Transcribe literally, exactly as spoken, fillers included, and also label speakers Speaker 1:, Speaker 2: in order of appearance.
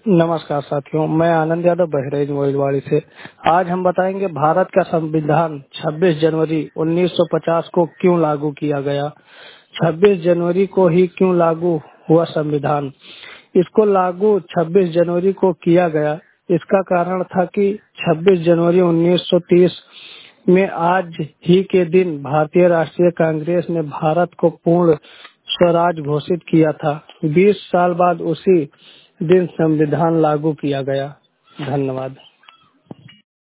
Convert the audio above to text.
Speaker 1: नमस्कार साथियों, मैं आनंद यादव बहराइच मोइलवाड़ी से। आज हम बताएंगे भारत का संविधान छब्बीस जनवरी उन्नीस सौ पचास को क्यों लागू किया गया। छब्बीस जनवरी को ही क्यों लागू हुआ संविधान। इसको लागू छब्बीस जनवरी को किया गया। इसका कारण था कि छब्बीस जनवरी उन्नीस सौ तीस में आज ही के दिन भारतीय राष्ट्रीय कांग्रेस ने भारत को पूर्ण स्वराज घोषित किया था। बीस साल बाद उसी दिन संविधान लागू किया गया। धन्यवाद।